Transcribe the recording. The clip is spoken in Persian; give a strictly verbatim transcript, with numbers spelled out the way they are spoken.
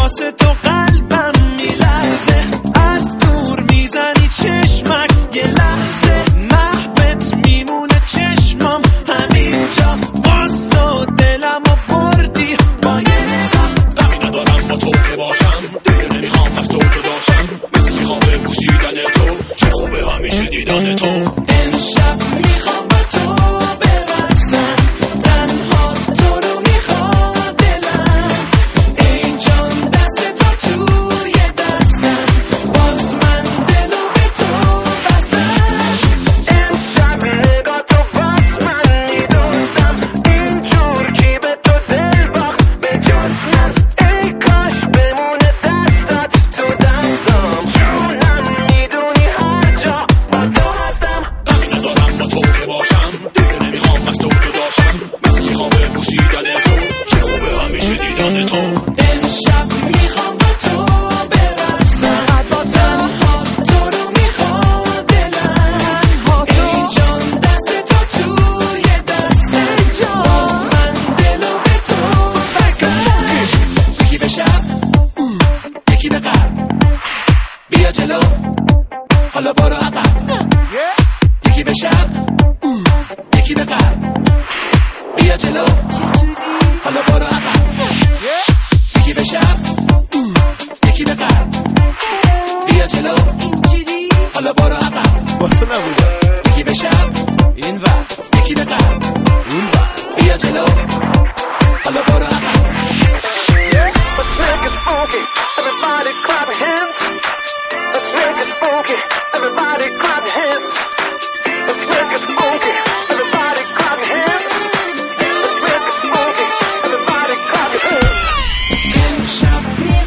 واسه تو قلبم میلرزه، از دور میزنی چشمک یه لحظه، محبت میمونه چشمام همینجا، باز تو دلم و بردی با یه نگاه. غمی ندارم با تو که باشم، دیگه نمیخوام از تو جداشم، مثل میخوام ببوسیدن تو، چه خوبه همیشه دیدن تو. امشب میخوام با تو برقصم، تنها تو رو میخواد دلم، ای جان دست تو توی دستم، باز من دلو به تو بستم. امشب نگاه تو باز من میدوستم، اینجور کی به تو دل باخت به جز من، ای کاش بمونه دستات تو دستم، جونم میدونی هر جا با تو هستم. غمی ندارم با تو که باشم، دیگه نمیخوام از تو جداشم، مثل میخوام ببوسیدن تو، چه خوبه همیشه دیدن تو. امشب میخوام با تو برقصم، تنها تو رو میخواد دلم، ای جان دست تو توی دستم، باز من دلو به تو بستم. یکی به شب یکی به قلب، بیا جلو حالا برو عقب. یکی به شب یکی به قلب، بیا جلو حالا برو عقب. یکی به شب یکی به قلب، بیا جلو حالا برو عقب. واسه نبودم یکی به شب این وقت، یکی به قلب اون وقت، بیا جلو حالا برو عقب. Let's make it funky, everybody clap your hands. Let's make it funky, everybody clap your hands. Let's make it funky, everybody clap your hands. Let's make it funky, everybody clap your hands. امشب